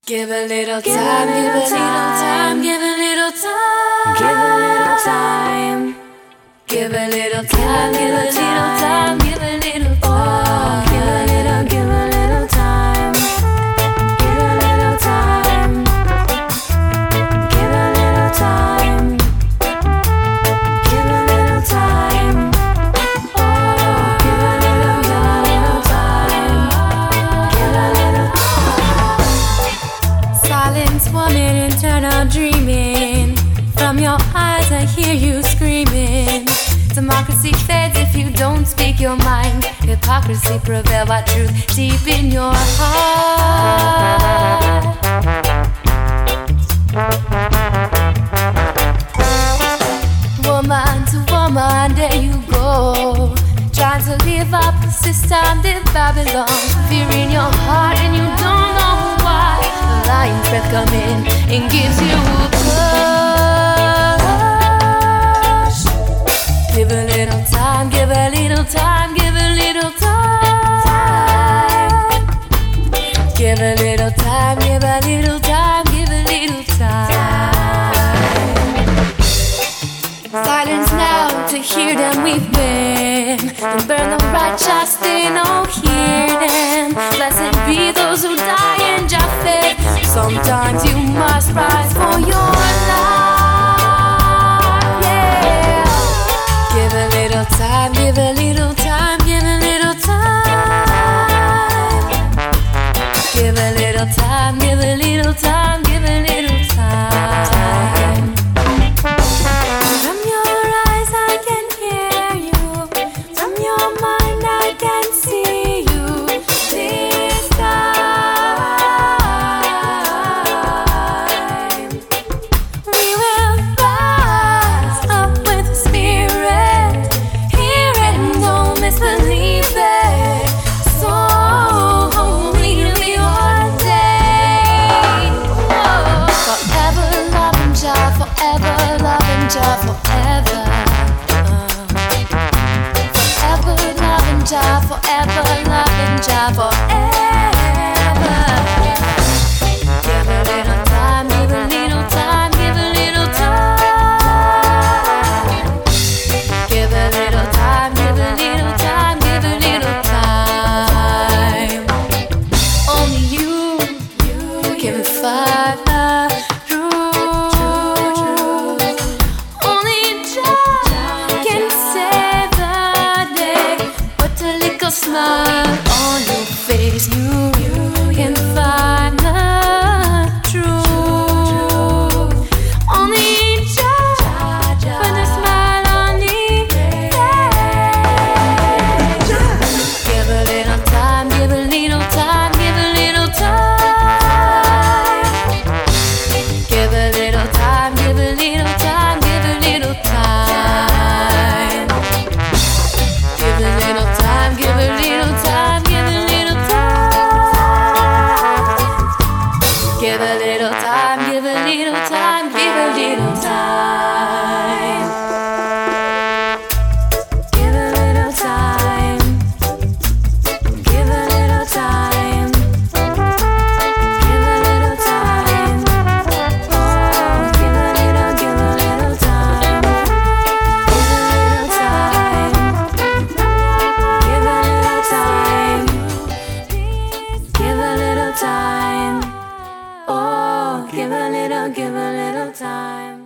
Give a little time, give a little time, give a little time, give a little time, give a little time, give a little time, give a little time, give a little time, give a little time, give a little time, give a little time, oh, give a little time, give a little time. Silence 1 minute, eternal dreaming. From your eyes I hear you screaming. Democracy fades if you don't speak your mind. Hypocrisy prevails by truth deep in your heart. Woman to woman, there you go, trying to live up the system, this Babylon. Fear in your heart and you don't know why. The lion's breath come in and gives you a push. Give a little time, give a little time, give a little time. Give a little time, give a little time, give a little time. Silence now to hear them we've been. And burn the righteous, they don't hear them. Blessed be those who die in Japheth. Sometimes you must rise for your life, yeah. Give a little time, give a little time, give a little time. Give a little time, give a little time, give a little time. From your eyes I can hear you, from your mind I can see you. This time we will rise up with the Spirit. Hear it and don't misbelieve it. So holy will be one day. Whoa. Forever loving Jah, forever loving Jah, forever. Forever loving Jah, forever loving Jah, forever. Give a little time, give a little time, give a little time. Give a little time, give a little time, give a little time. Only you can find the truth. Only Jah can save the day. Put a little smile on your face. You can find the truth. Only Jah put a smile on your face. Give a little time, give a little time, give a little time. Give a little time, give a little time, give a little time. Give a little time, give a little time, give a little time. Give a little time, give a little time, give a little time. Give a little time. Give a little time. Give a little time. Oh, give a little time. Give a little time. Give a little time. Give a little time. Oh, give a little time.